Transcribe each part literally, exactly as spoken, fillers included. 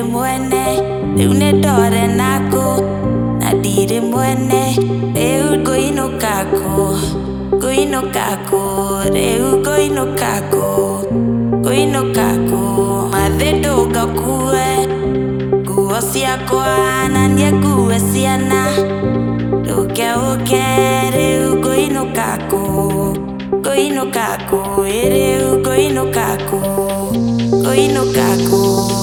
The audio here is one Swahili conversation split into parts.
mwene riu ni ndore naku na ndiri mwene riu nguinuka ku nguinuka ku riu nguinuka ku nguinuka ku mathi ndugakue nguo ciakwa na nie ngue ciana nduke uke riu nguinuka ku nguinuka ku riu nguinuka ku nguinuka ku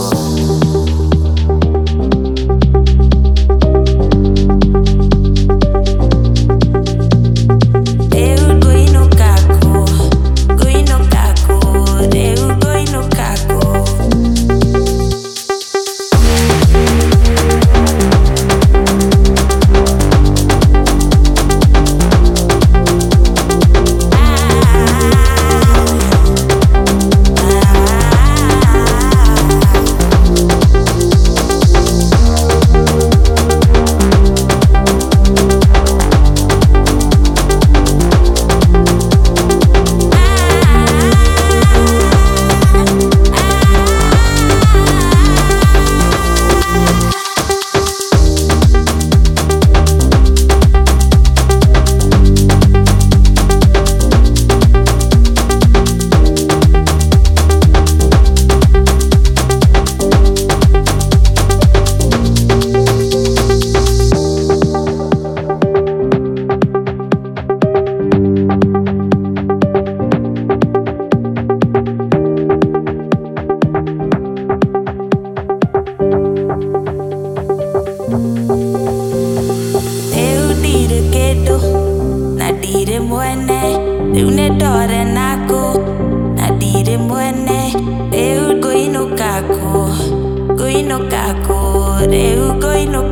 riu ni ndore naku na ndiri mwene riu nguinuka ku nguinuka ku riu nguinuka